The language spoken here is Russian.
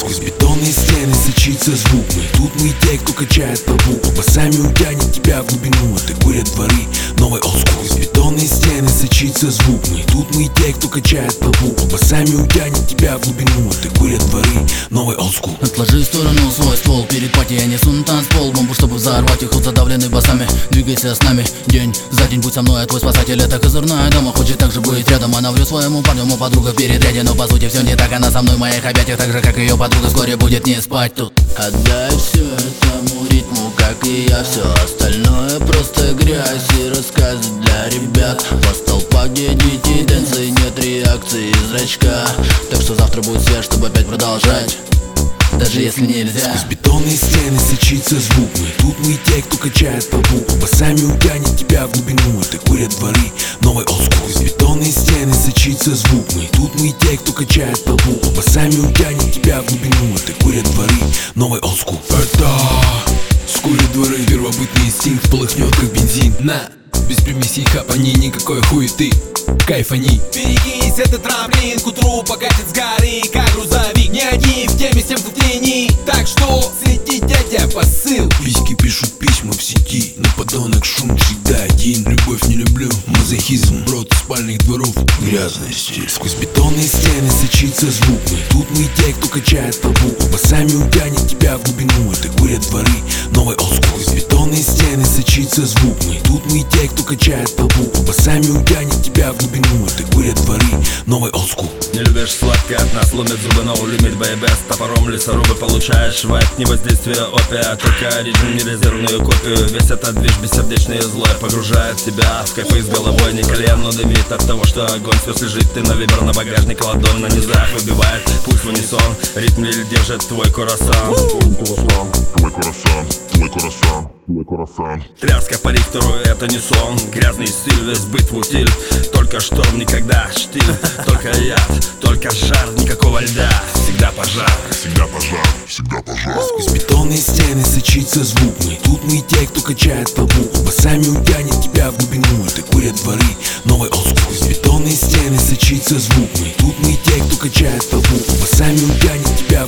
Сквозь бетонные стены сочится звук. Мы тут мы те, кто качает толпу. Басами утянет тебя в глубину. Это курят дворы, новый олдскул. Сквозь бетонные стены сочится звук. Мы тут мы те, кто качает толпу. Басами утянет тебя в глубину. Это курят дворы, новый олдскул. Отложи в сторону свой ствол. Перед пати я несу на танцпол. Бомбу, чтобы взорвать их, задавленный басами. Двигайся с нами день за день, будь со мной, а твой спасатель это козырная дама. Хочет так же быть рядом, она врет своему парню, мол, подруга в передряде. Но по сути все не так, она со мной в моих объятиях, так же как ее подруга вскоре будет не спать тут. Отдай все этому ритму, как и я. Все остальное просто грязь и рассказы для ребят. По столпа, где дети танцы, нет реакции зрачка. Так что завтра будет свет, чтобы опять продолжать, даже если нельзя. Сквозь бетонные стены сочится звук. Мы тут мы те, кто качает толпу. Басами утянет тебя в глубину. Это курят дворы, новый олдскул. Сквозь бетонные стены сочится звук. Мы тут мы те, кто качает толпу. Басами утянет тебя в глубину. Это курят дворы, новый олдскул. Это скурят дворы, первобытный инстинкт полыхнет как бензин. На, без примесей хапани, никакой хуеты, кайфани. Берегись, это трамплин, к утру покатит с горы, как грузовик. Не один в теме, с тем, кто в тени. Так что следи, дядя, посыл. Письки пишут письма в сети, но подонок шум всегда один. Любовь не люблю, мазохизм, брод спальных дворов, грязный стиль. Сквозь бетонные стены сочится звук. Мы тут мы те, кто качает толпу. Басами утянет тебя в глубину. Это курят дворы, новый олдскул. Сквозь бетонные стены сочится звук. Мы тут мы те, кто качает толпу. Басами утянет тебя в глубину. Это курят дворы, новый олдскул. Не любишь сладкое, от нас ломит зубы, no limit, baby. С топором лесорубы получаешь вайп, не воздействие опия, только оригин, не резервную копию. Весь этот движ бессердечный и злой погружает тебя в кайфы с головой. Не колено дымит от того, что огонь свез лежит. Ты на вибро, на багажник ладонь на низах выбивает пульс в унисон. Ритм лиль держит твой курасан. Твой курасан, твой курасан, твой курасан. Тряска по Рихтеру, это не сон. Грязный стиль, весь быт в утиль. Только шторм, никогда штиль. Только яд, только жар, никакого льда. Всегда пожар, всегда пожар, всегда пожар. Сквозь бетонные стены сочится звук. Мы тут мы те, кто качает толпу. Басами утянет тебя в глубину. Это курят дворы, новый олдскул. Сквозь бетонные стены сочится звук. Мы тут мы те, кто качает толпу. Басами утянет тебя